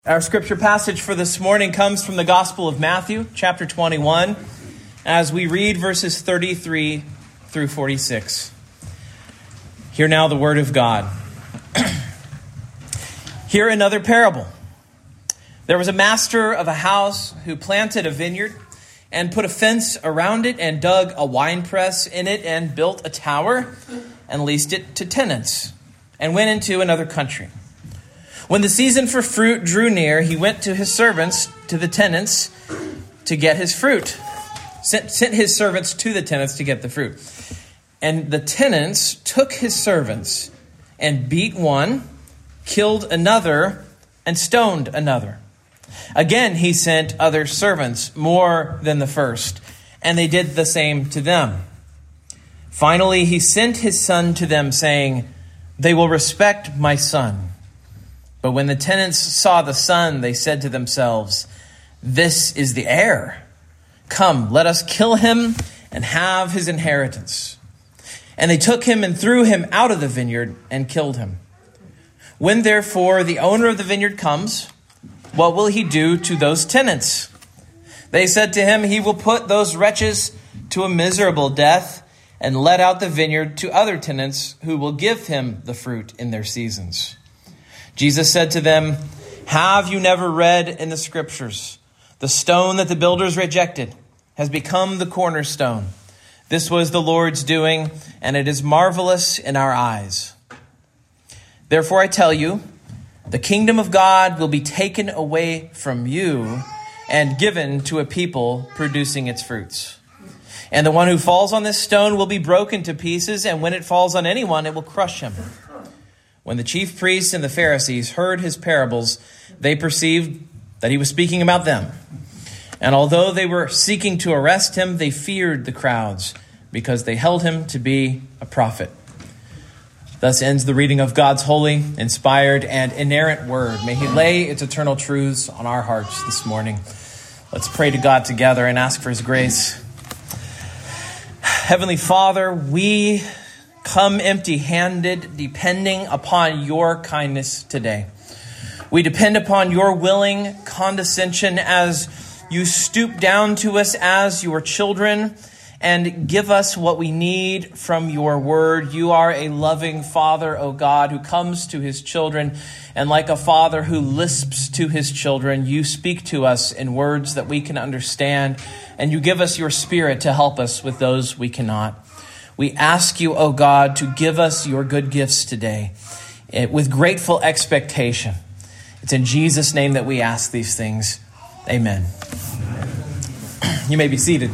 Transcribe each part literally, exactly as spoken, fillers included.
Our scripture passage for this morning comes from the Gospel of Matthew, chapter twenty-one, as we read verses thirty-three through forty-six. Hear now the word of God. Hear another parable. There was a master of a house who planted a vineyard and put a fence around it and dug a winepress in it and built a tower and leased it to tenants and went into another country. When the season for fruit drew near, he went to his servants, to the tenants, to get his fruit. Sent, sent his servants to the tenants to get the fruit. And the tenants took his servants and beat one, killed another, and stoned another. Again, he sent other servants, more than the first, and they did the same to them. Finally, he sent his son to them, saying, "They will respect my son." But when the tenants saw the son, they said to themselves, "This is the heir. Come, let us kill him and have his inheritance." And they took him and threw him out of the vineyard and killed him. When therefore the owner of the vineyard comes, what will he do to those tenants? They said to him, "He will put those wretches to a miserable death and let out the vineyard to other tenants who will give him the fruit in their seasons." Jesus said to them, "Have you never read in the scriptures, the stone that the builders rejected has become the cornerstone? This was the Lord's doing, and it is marvelous in our eyes. Therefore I tell you, the kingdom of God will be taken away from you and given to a people producing its fruits. And the one who falls on this stone will be broken to pieces, and when it falls on anyone, it will crush him." When the chief priests and the Pharisees heard his parables, they perceived that he was speaking about them. And although they were seeking to arrest him, they feared the crowds because they held him to be a prophet. Thus ends the reading of God's holy, inspired, and inerrant word. May he lay its eternal truths on our hearts this morning. Let's pray to God together and ask for his grace. Heavenly Father, we come empty-handed, depending upon your kindness today. We depend upon your willing condescension as you stoop down to us as your children and give us what we need from your word. You are a loving Father, O God, who comes to his children, and like a father who lisps to his children, you speak to us in words that we can understand, and you give us your Spirit to help us with those we cannot. We ask you, O God, to give us your good gifts today with grateful expectation. It's in Jesus' name that we ask these things. Amen. You may be seated.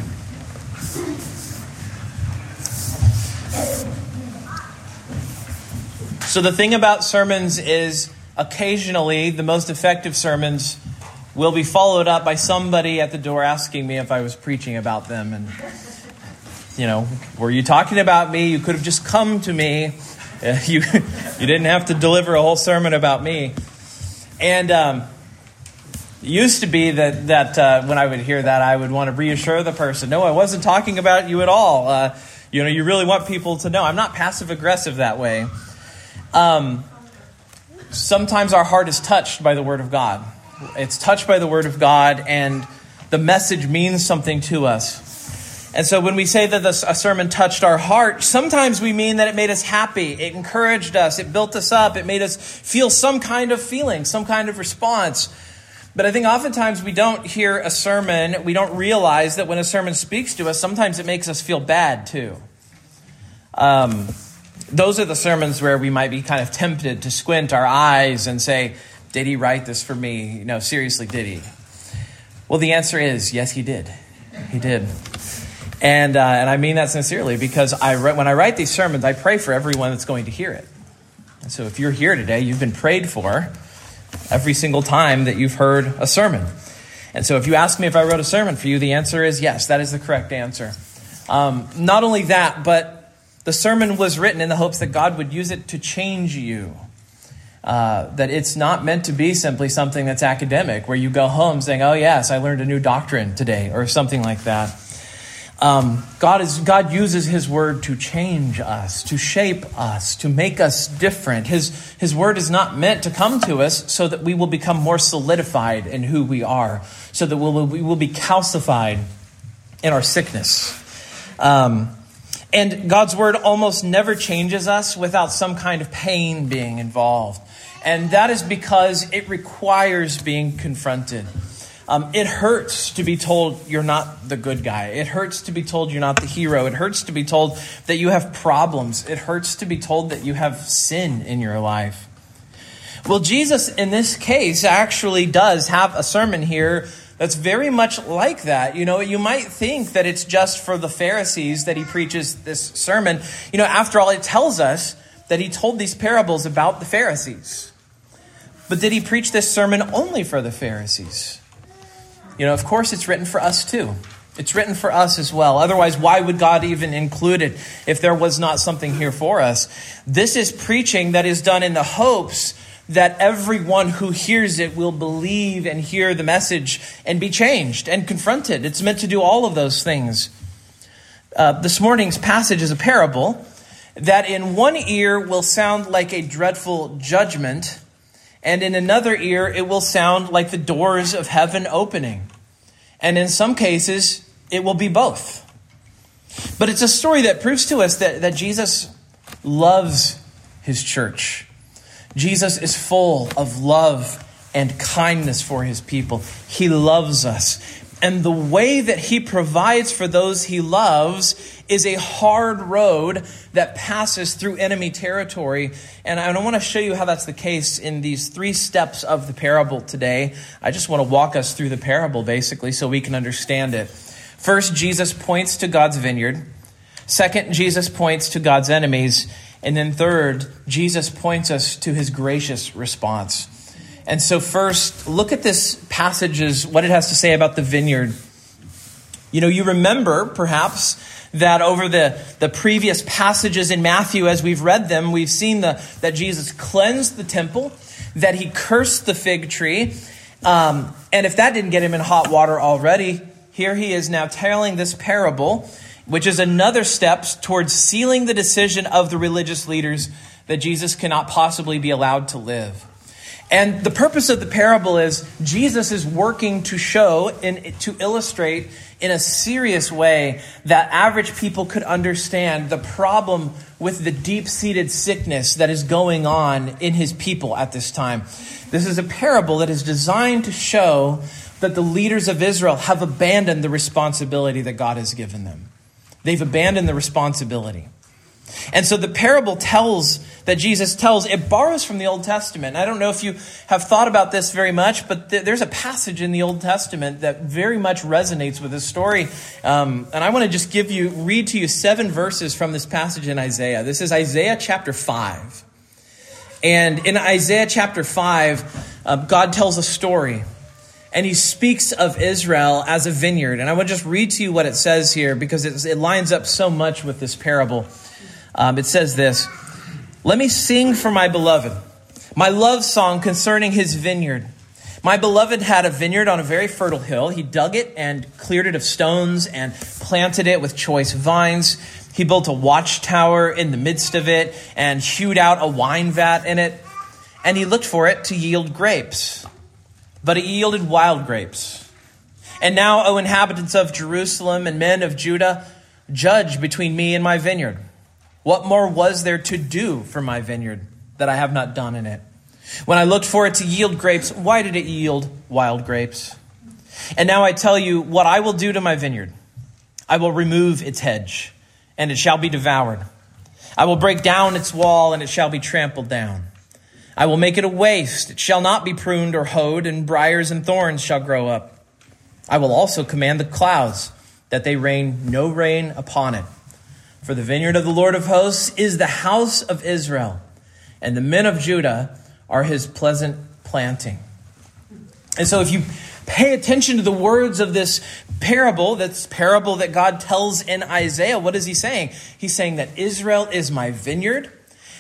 So the thing about sermons is occasionally the most effective sermons will be followed up by somebody at the door asking me if I was preaching about them. And you know, were you talking about me? You could have just come to me. Uh, you you didn't have to deliver a whole sermon about me. And um, it used to be that, that uh, when I would hear that, I would want to reassure the person, no, I wasn't talking about you at all. Uh, you know, you really want people to know. I'm not passive-aggressive that way. Um, sometimes our heart is touched by the Word of God. It's touched by the Word of God, and the message means something to us. And so when we say that a sermon touched our heart, sometimes we mean that it made us happy. It encouraged us. It built us up. It made us feel some kind of feeling, some kind of response. But I think oftentimes we don't hear a sermon. We don't realize that when a sermon speaks to us, sometimes it makes us feel bad too. Um, those are the sermons where we might be kind of tempted to squint our eyes and say, did he write this for me? No, seriously, did he? Well, the answer is yes, he did. He did. And uh, and I mean that sincerely, because I when I write these sermons, I pray for everyone that's going to hear it. And so if you're here today, you've been prayed for every single time that you've heard a sermon. And so if you ask me if I wrote a sermon for you, the answer is yes, that is the correct answer. Um, not only that, but the sermon was written in the hopes that God would use it to change you. Uh, that it's not meant to be simply something that's academic, where you go home saying, oh yes, I learned a new doctrine today, or something like that. Um, God is God uses his word to change us, to shape us, to make us different. His, his word is not meant to come to us so that we will become more solidified in who we are, so that we'll, we will be calcified in our sickness. Um, and God's word almost never changes us without some kind of pain being involved. And that is because it requires being confronted. Um, it hurts to be told you're not the good guy. It hurts to be told you're not the hero. It hurts to be told that you have problems. It hurts to be told that you have sin in your life. Well, Jesus, in this case, actually does have a sermon here that's very much like that. You know, you might think that it's just for the Pharisees that he preaches this sermon. You know, after all, it tells us that he told these parables about the Pharisees. But did he preach this sermon only for the Pharisees? You know, of course, it's written for us too. It's written for us as well. Otherwise, why would God even include it if there was not something here for us? This is preaching that is done in the hopes that everyone who hears it will believe and hear the message and be changed and confronted. It's meant to do all of those things. Uh, this morning's passage is a parable that in one ear will sound like a dreadful judgment, and in another ear, it will sound like the doors of heaven opening. And in some cases, it will be both. But it's a story that proves to us that, that Jesus loves his church. Jesus is full of love and kindness for his people. He loves us. And the way that he provides for those he loves is a hard road that passes through enemy territory. And I want to show you how that's the case in these three steps of the parable today. I just want to walk us through the parable, basically, so we can understand it. First, Jesus points to God's vineyard. Second, Jesus points to God's enemies. And then third, Jesus points us to his gracious response. And so first, look at this passage, as what it has to say about the vineyard. You know, you remember perhaps that over the, the previous passages in Matthew, as we've read them, we've seen the, that Jesus cleansed the temple, that he cursed the fig tree. Um, and if that didn't get him in hot water already, here he is now telling this parable, which is another step towards sealing the decision of the religious leaders that Jesus cannot possibly be allowed to live. And the purpose of the parable is Jesus is working to show and to illustrate in a serious way that average people could understand the problem with the deep-seated sickness that is going on in his people at this time. This is a parable that is designed to show that the leaders of Israel have abandoned the responsibility that God has given them. They've abandoned the responsibility. And so the parable tells, that Jesus tells, it borrows from the Old Testament. I don't know if you have thought about this very much, but th- there's a passage in the Old Testament that very much resonates with this story. Um, and I want to just give you, read to you seven verses from this passage in Isaiah. This is Isaiah chapter five. And in Isaiah chapter five, uh, God tells a story. And he speaks of Israel as a vineyard. And I want to just read to you what it says here, because it, it lines up so much with this parable. Um, it says this: "Let me sing for my beloved, my love song concerning his vineyard. My beloved had a vineyard on a very fertile hill. He dug it and cleared it of stones and planted it with choice vines. He built a watchtower in the midst of it and hewed out a wine vat in it. And he looked for it to yield grapes. But it yielded wild grapes. And now, O inhabitants of Jerusalem and men of Judah, judge between me and my vineyard. What more was there to do for my vineyard that I have not done in it? When I looked for it to yield grapes, why did it yield wild grapes? And now I tell you what I will do to my vineyard. I will remove its hedge, and it shall be devoured. I will break down its wall, and it shall be trampled down. I will make it a waste. It shall not be pruned or hoed, and briars and thorns shall grow up. I will also command the clouds that they rain no rain upon it. For the vineyard of the Lord of hosts is the house of Israel, and the men of Judah are his pleasant planting." And so if you pay attention to the words of this parable, this parable that God tells in Isaiah, what is he saying? He's saying that Israel is my vineyard,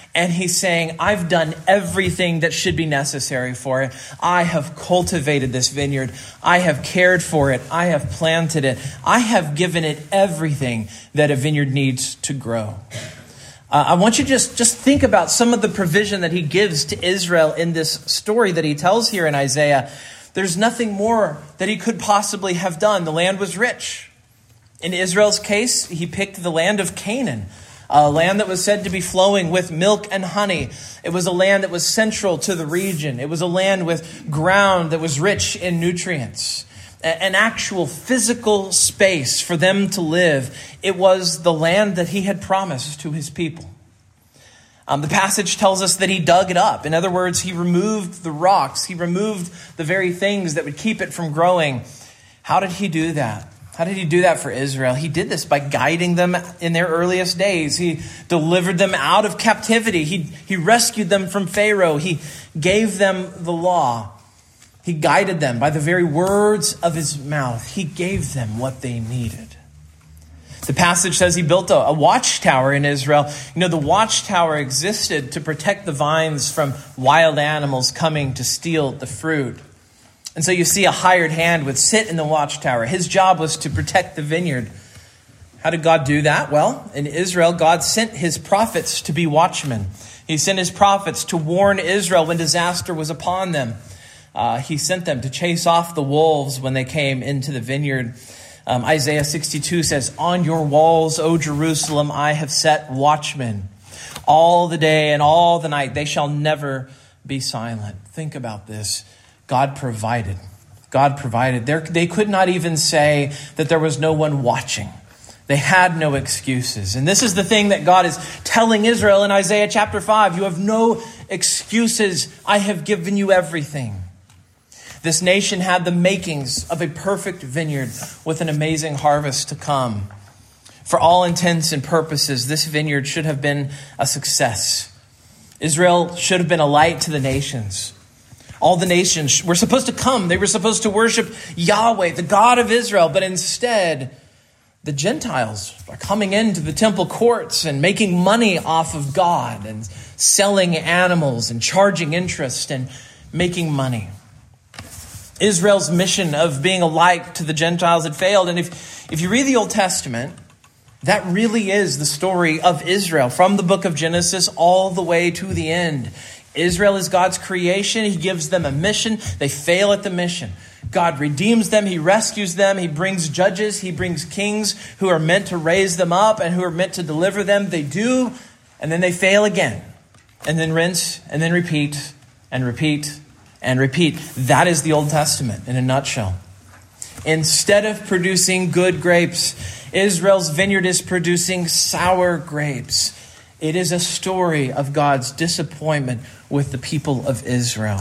And he's saying, I've done everything that should be necessary for it. I have cultivated this vineyard. I have cared for it. I have planted it. I have given it everything that a vineyard needs to grow. Uh, I want you to just, just think about some of the provision that he gives to Israel in this story that he tells here in Isaiah. There's nothing more that he could possibly have done. The land was rich. In Israel's case, he picked the land of Canaan, a land that was said to be flowing with milk and honey. It was a land that was central to the region. It was a land with ground that was rich in nutrients, an actual physical space for them to live. It was the land that he had promised to his people. Um, the passage tells us that he dug it up. In other words, he removed the rocks. He removed the very things that would keep it from growing. How did he do that? How did he do that for Israel? He did this by guiding them in their earliest days. He delivered them out of captivity. He, he rescued them from Pharaoh. He gave them the law. He guided them by the very words of his mouth. He gave them what they needed. The passage says he built a, a watchtower in Israel. You know, the watchtower existed to protect the vines from wild animals coming to steal the fruit. And so you see a hired hand would sit in the watchtower. His job was to protect the vineyard. How did God do that? Well, in Israel, God sent his prophets to be watchmen. He sent his prophets to warn Israel when disaster was upon them. Uh, he sent them to chase off the wolves when they came into the vineyard. Um, Isaiah sixty-two says, on your walls, O Jerusalem, I have set watchmen. All the day and all the night, they shall never be silent. Think about this. God provided. God provided. There, they could not even say that there was no one watching. They had no excuses. And this is the thing that God is telling Israel in Isaiah chapter five. You have no excuses. I have given you everything. This nation had the makings of a perfect vineyard with an amazing harvest to come. For all intents and purposes, this vineyard should have been a success. Israel should have been a light to the nations. All the nations were supposed to come. They were supposed to worship Yahweh, the God of Israel. But instead, the Gentiles are coming into the temple courts and making money off of God and selling animals and charging interest and making money. Israel's mission of being a light to the Gentiles had failed. And if, if you read the Old Testament, that really is the story of Israel from the book of Genesis all the way to the end. Israel is God's creation. He gives them a mission. They fail at the mission. God redeems them. He rescues them. He brings judges. He brings kings who are meant to raise them up and who are meant to deliver them. They do, and then they fail again. And then rinse, and then repeat, and repeat, and repeat. That is the Old Testament in a nutshell. Instead of producing good grapes, Israel's vineyard is producing sour grapes. It is a story of God's disappointment with the people of Israel.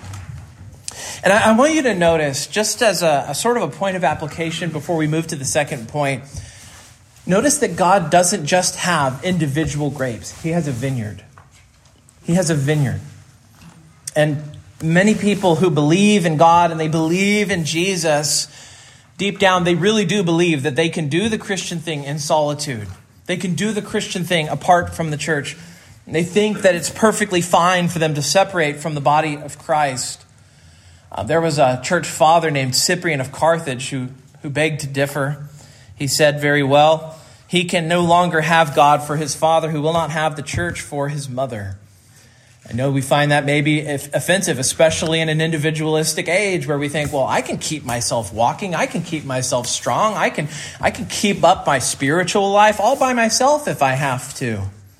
And I, I want you to notice, just as a, a sort of a point of application before we move to the second point, notice that God doesn't just have individual grapes. He has a vineyard. He has a vineyard. And many people who believe in God and they believe in Jesus, deep down, they really do believe that they can do the Christian thing in solitude. They can do the Christian thing apart from the church. And they think that it's perfectly fine for them to separate from the body of Christ. Uh, there was a church father named Cyprian of Carthage who, who begged to differ. He said very well, he can no longer have God for his father who will not have the church for his mother. I know we find that maybe offensive, especially in an individualistic age where we think, well, I can keep myself walking. I can keep myself strong. I can, I can keep up my spiritual life all by myself if I have to.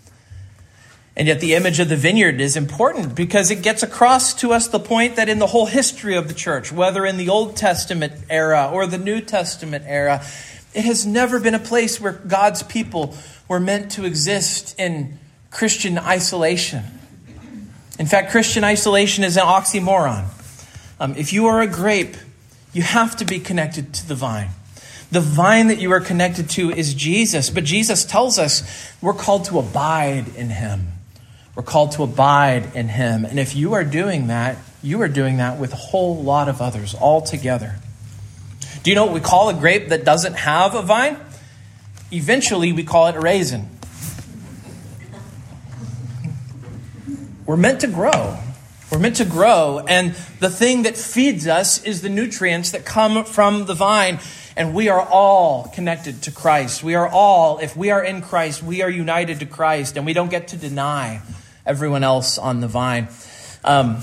And yet the image of the vineyard is important because it gets across to us the point that in the whole history of the church, whether in the Old Testament era or the New Testament era, it has never been a place where God's people were meant to exist in Christian isolation. In fact, Christian isolation is an oxymoron. Um, if you are a grape, you have to be connected to the vine. The vine that you are connected to is Jesus. But Jesus tells us we're called to abide in him. We're called to abide in him. And if you are doing that, you are doing that with a whole lot of others all together. Do you know what we call a grape that doesn't have a vine? Eventually, we call it a raisin. we're meant to grow. We're meant to grow, and the thing that feeds us is the nutrients that come from the vine, and we are all connected to Christ. We are all, if we are in Christ, we are united to Christ, and we don't get to deny everyone else on the vine. Um,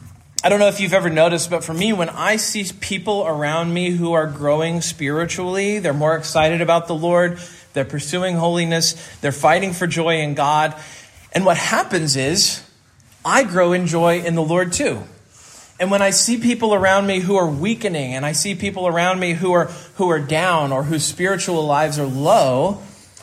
I don't know if you've ever noticed, but for me, when I see people around me who are growing spiritually, they're more excited about the Lord, they're pursuing holiness, they're fighting for joy in God, and what happens is, I grow in joy in the Lord too. And when I see people around me who are weakening, and I see people around me who are who are down or whose spiritual lives are low,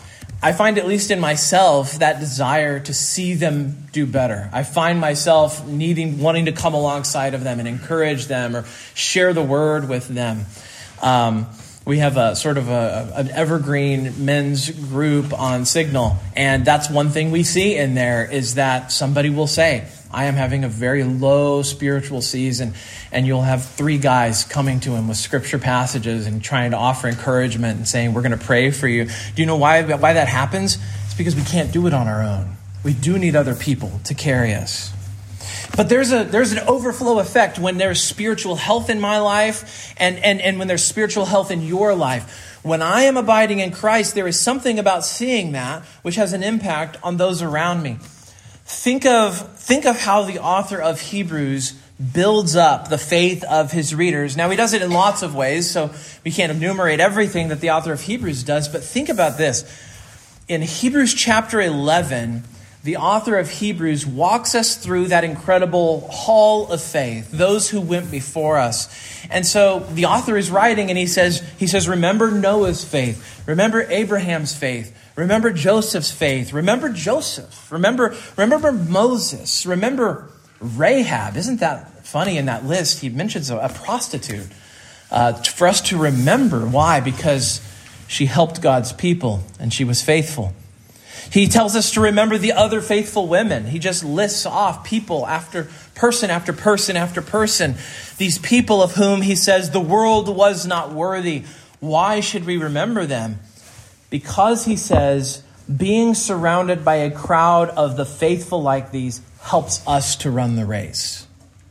I find, at least in myself, that desire to see them do better. I find myself needing, wanting to come alongside of them and encourage them or share the word with them. Um, we have a sort of a, an evergreen men's group on Signal. And that's one thing we see in there is that somebody will say, I am having a very low spiritual season. And you'll have three guys coming to him with scripture passages and trying to offer encouragement and saying, we're going to pray for you. Do you know why, why that happens? It's because we can't do it on our own. We do need other people to carry us. But there's a there's an overflow effect when there's spiritual health in my life and, and, and when there's spiritual health in your life. When I am abiding in Christ, there is something about seeing that which has an impact on those around me. Think of, think of how the author of Hebrews builds up the faith of his readers. Now, he does it in lots of ways, so we can't enumerate everything that the author of Hebrews does, but think about this. In Hebrews chapter eleven, the author of Hebrews walks us through that incredible hall of faith, those who went before us. And so the author is writing and he says, he says, remember Noah's faith, remember Abraham's faith, remember Joseph's faith, remember Joseph, remember, remember Moses, remember Rahab. Isn't that funny in that list? He mentions a, a prostitute uh, for us to remember. Why? Because she helped God's people and she was faithful. He tells us to remember the other faithful women. He just lists off people after person after person after person. These people of whom he says the world was not worthy. Why should we remember them? Because he says being surrounded by a crowd of the faithful like these helps us to run the race.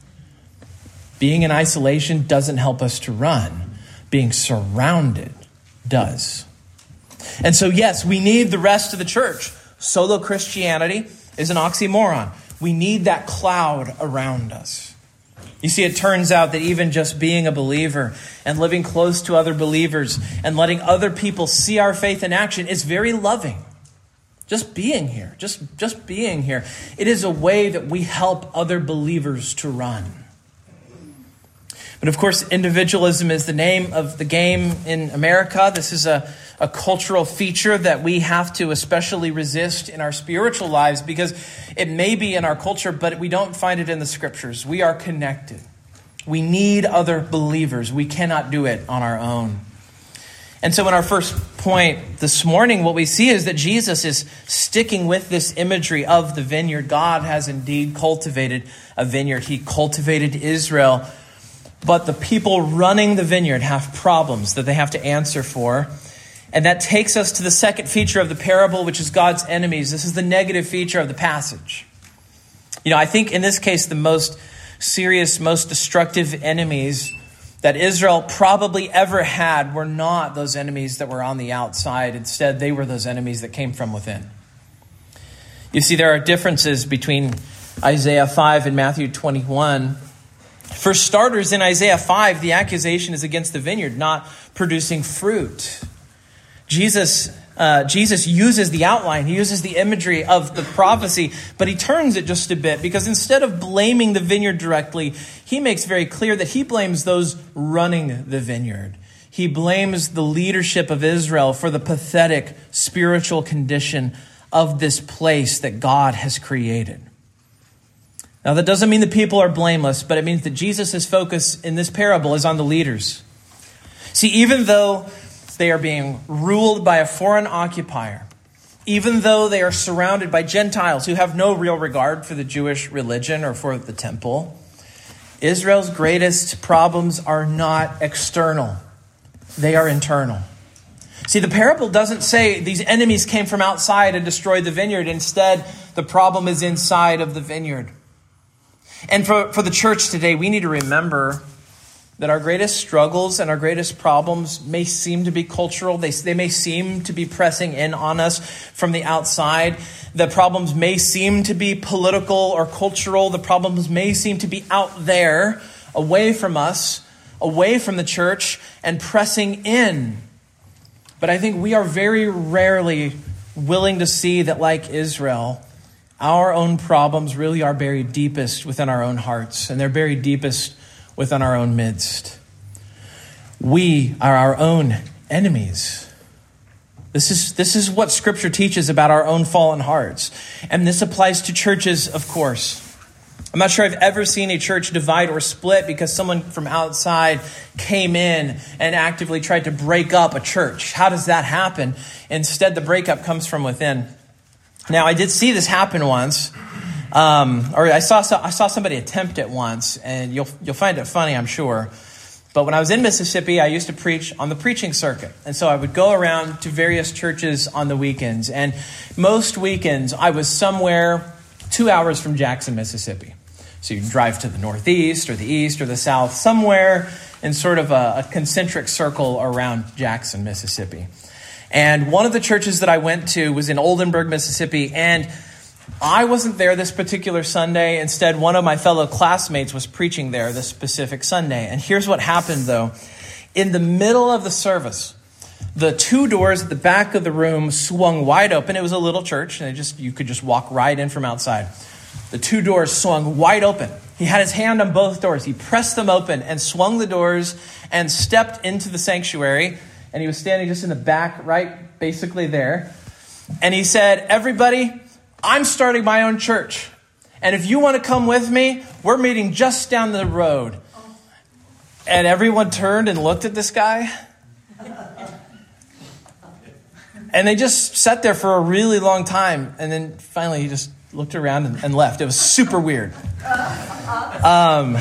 Being in isolation doesn't help us to run. Being surrounded does. And so, yes, we need the rest of the church. Solo Christianity is an oxymoron. We need that cloud around us. You see, it turns out that even just being a believer and living close to other believers and letting other people see our faith in action is very loving. Just being here, just, just being here. It is a way that we help other believers to run. But of course, individualism is the name of the game in America. This is a, a cultural feature that we have to especially resist in our spiritual lives because it may be in our culture, but we don't find it in the scriptures. We are connected. We need other believers. We cannot do it on our own. And so in our first point this morning, what we see is that Jesus is sticking with this imagery of the vineyard. God has indeed cultivated a vineyard. He cultivated Israel. But the people running the vineyard have problems that they have to answer for. And that takes us to the second feature of the parable, which is God's enemies. This is the negative feature of the passage. You know, I think in this case, the most serious, most destructive enemies that Israel probably ever had were not those enemies that were on the outside. Instead, they were those enemies that came from within. You see, there are differences between Isaiah five and Matthew twenty-one. For starters, in Isaiah five, the accusation is against the vineyard not producing fruit. Jesus, uh, Jesus uses the outline, he uses the imagery of the prophecy, but he turns it just a bit because instead of blaming the vineyard directly, he makes very clear that he blames those running the vineyard. He blames the leadership of Israel for the pathetic spiritual condition of this place that God has created. Now, that doesn't mean the people are blameless, but it means that Jesus' focus in this parable is on the leaders. See, even though they are being ruled by a foreign occupier, even though they are surrounded by Gentiles who have no real regard for the Jewish religion or for the temple, Israel's greatest problems are not external. They are internal. See, the parable doesn't say these enemies came from outside and destroyed the vineyard. Instead, the problem is inside of the vineyard. And for, for the church today, we need to remember that our greatest struggles and our greatest problems may seem to be cultural. They, they may seem to be pressing in on us from the outside. The problems may seem to be political or cultural. The problems may seem to be out there, away from us, away from the church, and pressing in. But I think we are very rarely willing to see that, like Israel, our own problems really are buried deepest within our own hearts, and they're buried deepest within our own midst. We are our own enemies. This is, this is what Scripture teaches about our own fallen hearts. And this applies to churches, of course. I'm not sure I've ever seen a church divide or split because someone from outside came in and actively tried to break up a church. How does that happen? Instead, the breakup comes from within. Now, I did see this happen once. Um, or I saw I saw somebody attempt it once, and you'll you'll find it funny, I'm sure. But when I was in Mississippi, I used to preach on the preaching circuit. And so I would go around to various churches on the weekends. And most weekends, I was somewhere two hours from Jackson, Mississippi. So you can drive to the northeast or the east or the south, somewhere in sort of a, a concentric circle around Jackson, Mississippi. And one of the churches that I went to was in Oldenburg, Mississippi, and I wasn't there this particular Sunday. Instead, one of my fellow classmates was preaching there this specific Sunday. And here's what happened, though. In the middle of the service, the two doors at the back of the room swung wide open. It was a little church, and it just you could just walk right in from outside. The two doors swung wide open. He had his hand on both doors. He pressed them open and swung the doors and stepped into the sanctuary. And he was standing just in the back, right basically there. And he said, "Everybody, I'm starting my own church. And if you want to come with me, we're meeting just down the road." And everyone turned and looked at this guy. And they just sat there for a really long time. And then finally he just looked around and, and left. It was super weird. Um,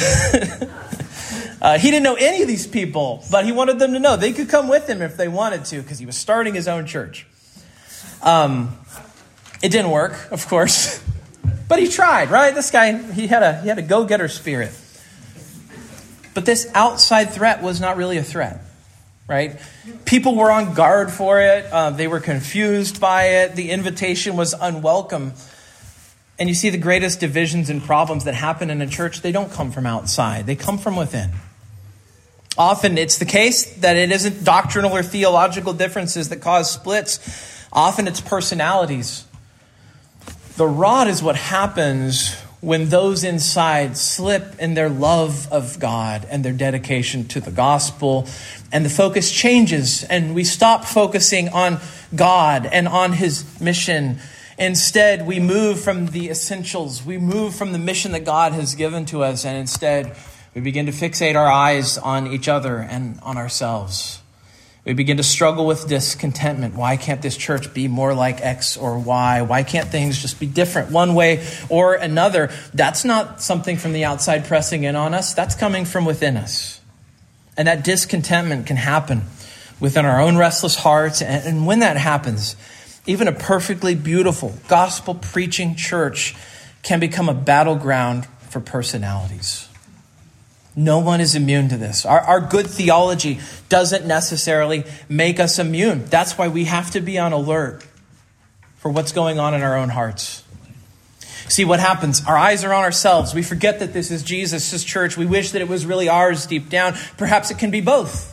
uh, he didn't know any of these people, but he wanted them to know they could come with him if they wanted to, because he was starting his own church. Um, it didn't work, of course, but he tried, right? This guy, he had a he had a go-getter spirit. But this outside threat was not really a threat, right? People were on guard for it. Uh, they were confused by it. The invitation was unwelcome. And you see the greatest divisions and problems that happen in a church, they don't come from outside. They come from within. Often it's the case that it isn't doctrinal or theological differences that cause splits. Often it's personalities. The rot is what happens when those inside slip in their love of God and their dedication to the gospel, and the focus changes, and we stop focusing on God and on his mission. Instead, we move from the essentials. We move from the mission that God has given to us, and instead, we begin to fixate our eyes on each other and on ourselves. We begin to struggle with discontentment. Why can't this church be more like X or Y? Why can't things just be different one way or another? That's not something from the outside pressing in on us. That's coming from within us. And that discontentment can happen within our own restless hearts. And when that happens, even a perfectly beautiful gospel-preaching church can become a battleground for personalities. No one is immune to this. Our, our good theology doesn't necessarily make us immune. That's why we have to be on alert for what's going on in our own hearts. See what happens. Our eyes are on ourselves. We forget that this is Jesus' church. We wish that it was really ours deep down. Perhaps it can be both.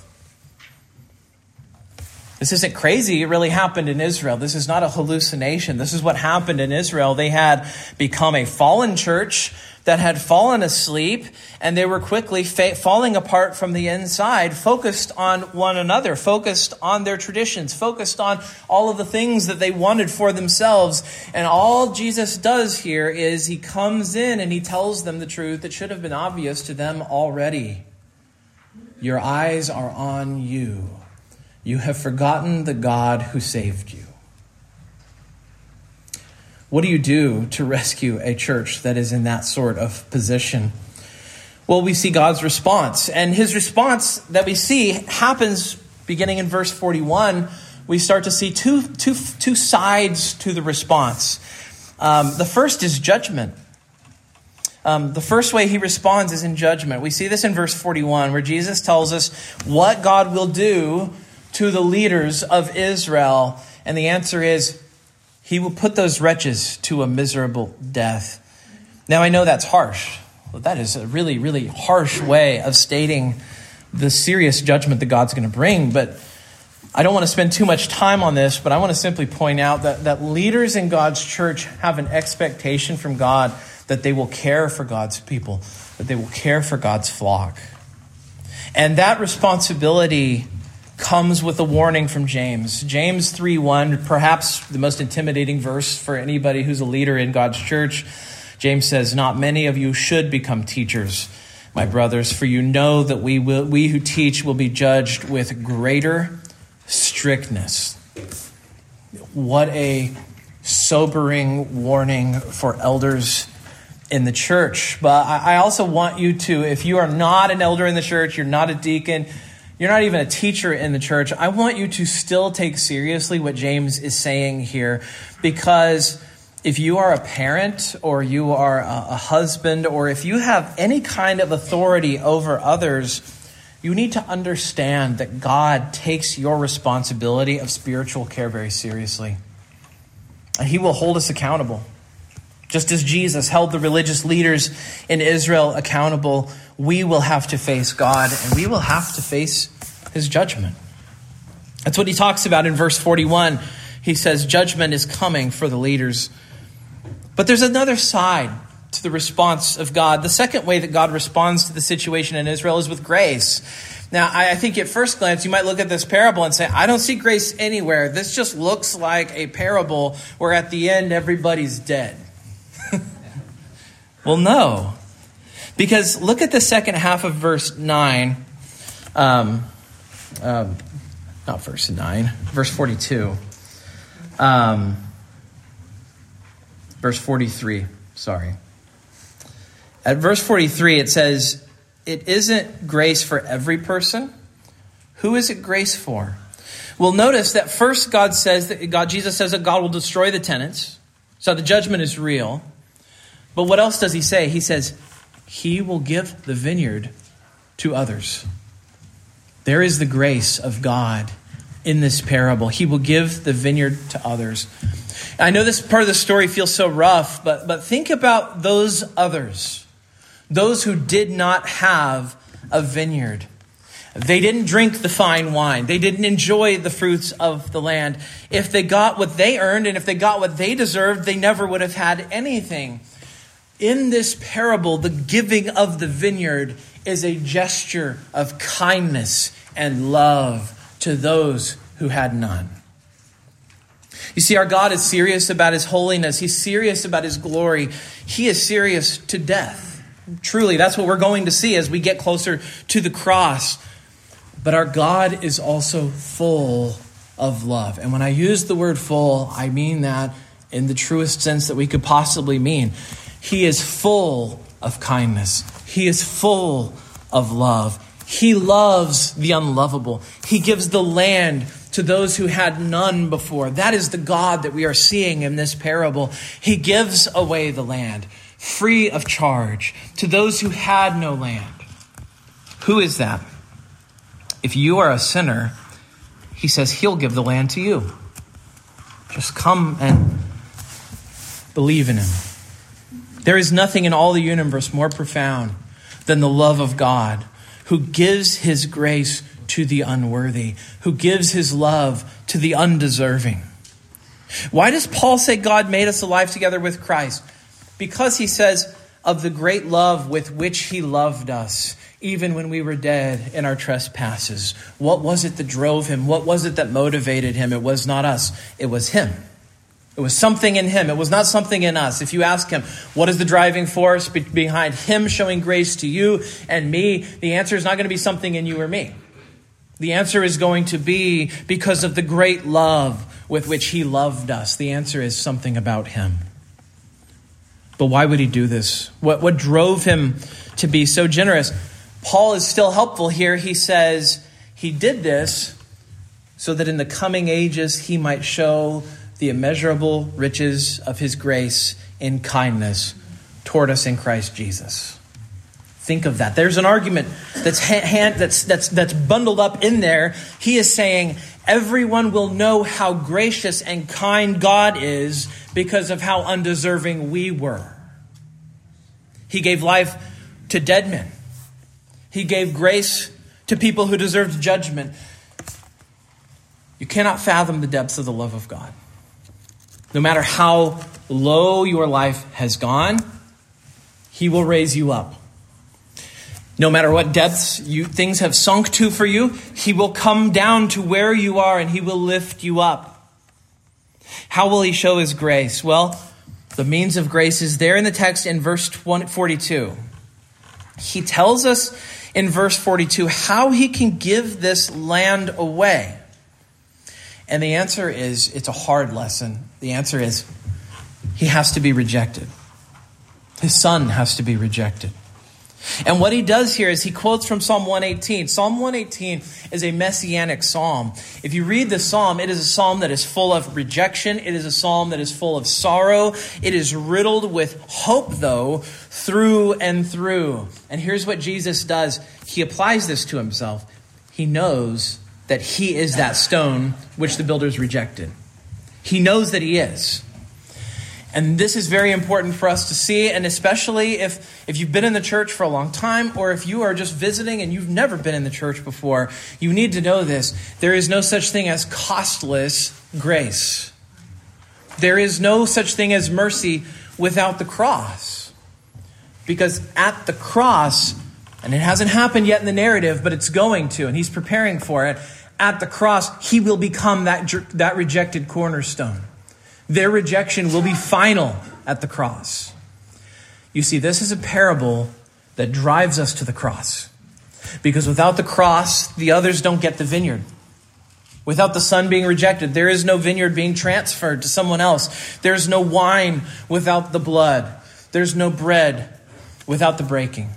This isn't crazy. It really happened in Israel. This is not a hallucination. This is what happened in Israel. They had become a fallen church that had fallen asleep, and they were quickly fa- falling apart from the inside, focused on one another, focused on their traditions, focused on all of the things that they wanted for themselves. And all Jesus does here is he comes in and he tells them the truth that should have been obvious to them already. Your eyes are on you. You have forgotten the God who saved you. What do you do to rescue a church that is in that sort of position? Well, we see God's response. And his response that we see happens beginning in verse forty-one. We start to see two, two, two sides to the response. Um, the first is judgment. Um, the first way he responds is in judgment. We see this in verse forty-one, where Jesus tells us what God will do to the leaders of Israel. And the answer is, he will put those wretches to a miserable death. Now, I know that's harsh. Well, that is a really, really harsh way of stating the serious judgment that God's going to bring. But I don't want to spend too much time on this, but I want to simply point out that, that leaders in God's church have an expectation from God that they will care for God's people, that they will care for God's flock. And that responsibility comes with a warning from James. James three one, perhaps the most intimidating verse for anybody who's a leader in God's church. James says, "Not many of you should become teachers, my brothers, for you know that we will, we who teach will be judged with greater strictness." What a sobering warning for elders in the church. But I also want you to, if you are not an elder in the church, you're not a deacon, you're not even a teacher in the church, I want you to still take seriously what James is saying here. Because if you are a parent, or you are a husband, or if you have any kind of authority over others, you need to understand that God takes your responsibility of spiritual care very seriously. And he will hold us accountable. Just as Jesus held the religious leaders in Israel accountable, we will have to face God, and we will have to face his judgment. That's what he talks about in verse forty-one. He says judgment is coming for the leaders. But there's another side to the response of God. The second way that God responds to the situation in Israel is with grace. Now, I think at first glance, you might look at this parable and say, I don't see grace anywhere. This just looks like a parable where at the end, everybody's dead. Well, no. Because look at the second half of verse nine. Um, um, not verse nine, verse forty-two. Um, verse forty-three, sorry. At verse forty-three, it says, it isn't grace for every person. Who is it grace for? Well, notice that first God says that God, Jesus says that God will destroy the tenants. So the judgment is real. But what else does he say? He says, he will give the vineyard to others. There is the grace of God in this parable. He will give the vineyard to others. I know this part of the story feels so rough, but, but think about those others. Those who did not have a vineyard. They didn't drink the fine wine. They didn't enjoy the fruits of the land. If they got what they earned and if they got what they deserved, they never would have had anything. In this parable, the giving of the vineyard is a gesture of kindness and love to those who had none. You see, our God is serious about his holiness. He's serious about his glory. He is serious to death. Truly, that's what we're going to see as we get closer to the cross. But our God is also full of love. And when I use the word full, I mean that in the truest sense that we could possibly mean. He is full of kindness. He is full of love. He loves the unlovable. He gives the land to those who had none before. That is the God that we are seeing in this parable. He gives away the land free of charge to those who had no land. Who is that? If you are a sinner, he says he'll give the land to you. Just come and believe in him. There is nothing in all the universe more profound than the love of God, who gives his grace to the unworthy, who gives his love to the undeserving. Why does Paul say God made us alive together with Christ? Because he says of the great love with which he loved us, even when we were dead in our trespasses. What was it that drove him? What was it that motivated him? It was not us. It was him. It was something in him. It was not something in us. If you ask him, what is the driving force behind him showing grace to you and me? The answer is not going to be something in you or me. The answer is going to be because of the great love with which he loved us. The answer is something about him. But why would he do this? What, what drove him to be so generous? Paul is still helpful here. He says he did this so that in the coming ages he might show the immeasurable riches of his grace in kindness toward us in Christ Jesus. Think of that. There's an argument that's hand, that's that's that's bundled up in there. He is saying everyone will know how gracious and kind God is because of how undeserving we were. He gave life to dead men. He gave grace to people who deserved judgment. You cannot fathom the depths of the love of God. No matter how low your life has gone, He will raise you up. No matter what depths you things have sunk to for you, He will come down to where you are and He will lift you up. How will He show His grace? Well, the means of grace is there in the text in verse forty-two. He tells us in verse forty-two how He can give this land away. And the answer is, it's a hard lesson. The answer is, He has to be rejected. His Son has to be rejected. And what He does here is He quotes from Psalm one eighteen. Psalm one eighteen is a messianic psalm. If you read the psalm, it is a psalm that is full of rejection. It is a psalm that is full of sorrow. It is riddled with hope, though, through and through. And here's what Jesus does. He applies this to Himself. He knows that He is that stone which the builders rejected. He knows that He is. And this is very important for us to see, and especially if, if you've been in the church for a long time, or if you are just visiting and you've never been in the church before, you need to know this. There is no such thing as costless grace. There is no such thing as mercy without the cross. Because at the cross, and it hasn't happened yet in the narrative, but it's going to, and He's preparing for it, at the cross, He will become that, that rejected cornerstone. Their rejection will be final at the cross. You see, this is a parable that drives us to the cross. Because without the cross, the others don't get the vineyard. Without the Son being rejected, there is no vineyard being transferred to someone else. There's no wine without the blood. There's no bread without the breaking.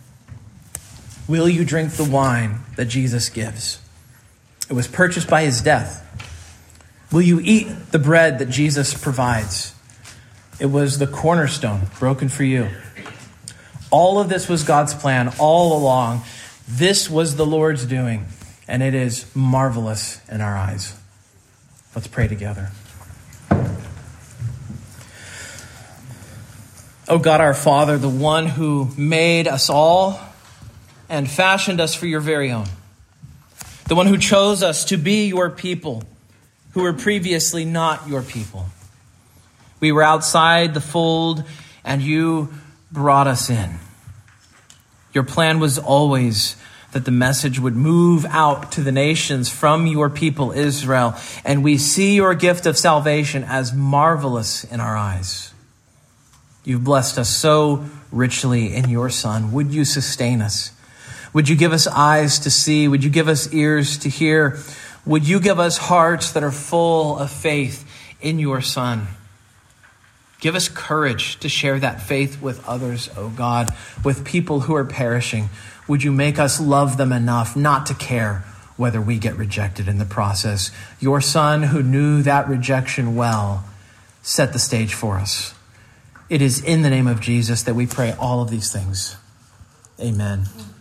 Will you drink the wine that Jesus gives? It was purchased by His death. Will you eat the bread that Jesus provides? It was the cornerstone broken for you. All of this was God's plan all along. This was the Lord's doing, and it is marvelous in our eyes. Let's pray together. Oh God, our Father, the one who made us all and fashioned us for your very own. The one who chose us to be your people, who were previously not your people. We were outside the fold, and you brought us in. Your plan was always that the message would move out to the nations from your people Israel, and we see your gift of salvation as marvelous in our eyes. You've blessed us so richly in your Son. Would you sustain us? Would you give us eyes to see? Would you give us ears to hear? Would you give us hearts that are full of faith in your Son? Give us courage to share that faith with others, oh God, with people who are perishing. Would you make us love them enough not to care whether we get rejected in the process? Your Son, who knew that rejection well, set the stage for us. It is in the name of Jesus that we pray all of these things. Amen.